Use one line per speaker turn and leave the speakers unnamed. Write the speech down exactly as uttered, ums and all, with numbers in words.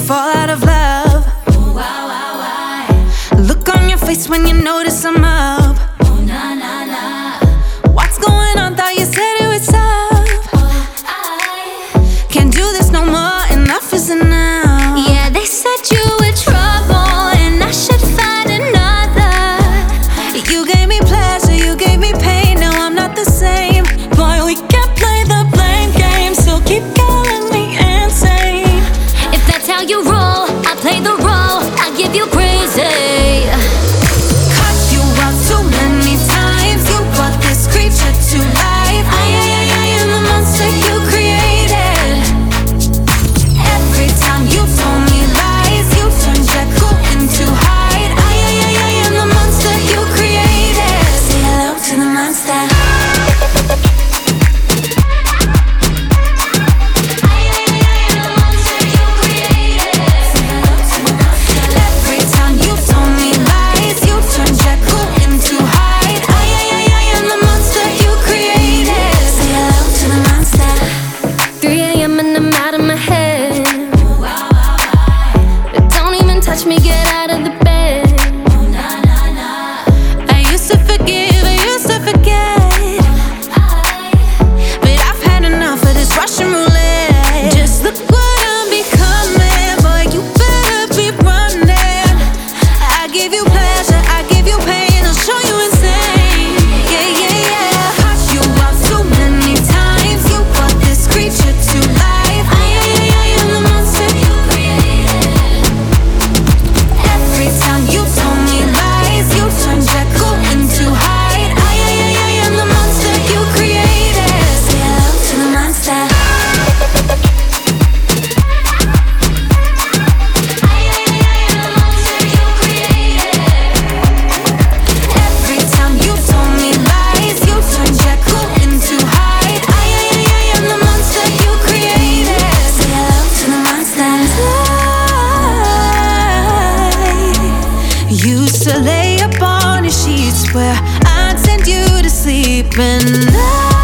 fall out of love.
Oh, why, why, why?
Look on your face when you notice I'm up.
Oh, nah, nah, nah.
What's going on? Thought you said it was tough.
Oh, I
Can't do this no more, enough is enough.
Yeah, they said you were trouble and I should find another.
You gave me pleasure, you gave me pain, now I'm not the same. Boy, we can't play the blame game, so keep calling me insane.
If that's how you roll, I play the role, I give you crazy.
Cut you out too many times, you brought this creature to life. I, I, I, I am the monster you created. Every time you told me lies, you turned Jekyll into Hyde. I, I, I, I am the monster you created. Say hello to the monster. Every time you told me lies, you turned Jekyll into Hyde. I, I, I, I am the monster you created. Say hello to the monster.
three a m and I'm out of my head. Don't even touch me, get out of the bed.
I used to forgive, I used to forget, but I've had enough of this Russian roulette. Just look what I'm becoming, boy, you better be running. I give you pleasure, I give you pain, I'll show you insane. Yeah, yeah, yeah. Cut you out too many times, you brought this creature to life. I, I, I, I am the monster you created. Every time you told me lies, you turned Jekyll into Hyde. I, I, I, I am the monster you created. Say hello to the monster. Every time you told me lies, you turned Jekyll into Hyde. I, I, I, I am the monster you created. Say hello to the monster. I used to lay up on your sheets where I'd send you to sleep, and I